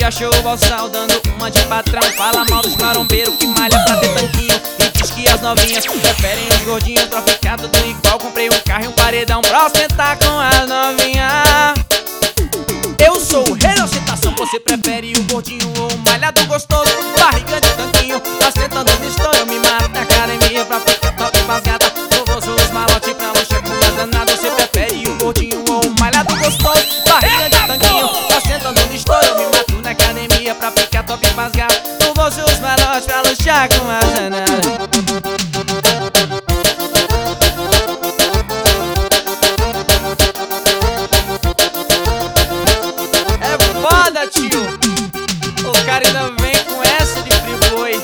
achou o bolsal dando uma de patrão. Fala mal dos marombeiros que malha pra ter tanquinho. E diz que as novinhas preferem os gordinhos. Troficar tudo igual, comprei um carro e um paredão pra ostentar com as novinhas. Eu sou o rei da ostentação, você prefere o gordinho ou o malhado gostoso? Barriga de tanquinho, ostentando onde estou. Eu me mato na academia pra ficar top pras gatas. Eu vou usar os malotes pra luxar com as danadas. Você prefere o gordinho ou o malhado gostoso? Barriga de tanquinho, ostentando onde estou. Eu me mato na academia pra ficar top pras gatas. Eu vou usar os malotes pra luxar com as danadas. O cara ainda vem com essa de friboi.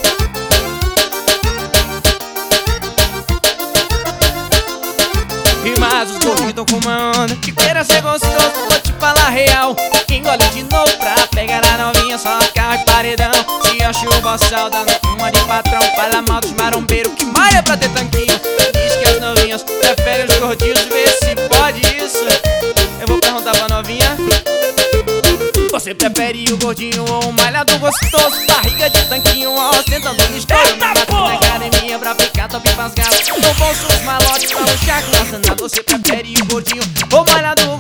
E mais os gordinhos tão com uma onda que queira ser gostoso, vou te falar real. Engole de novo pra pegar a novinha, só carro e paredão. Se acha o boçal dando uma de patrão. Fala mal dos marombeiros que malha pra ter tanquinho. Diz que as novinhas preferem os gordinhos, vê se pode isso. Eu vou perguntar pra novinha: você prefere o gordinho ou o malhado gostoso? Barriga de tanquinho, ostentando no estouro. Me mato na academia pra ficar top pras gatas. No bolso os malotes pra luxar com a sana. Você prefere o gordinho ou o malhado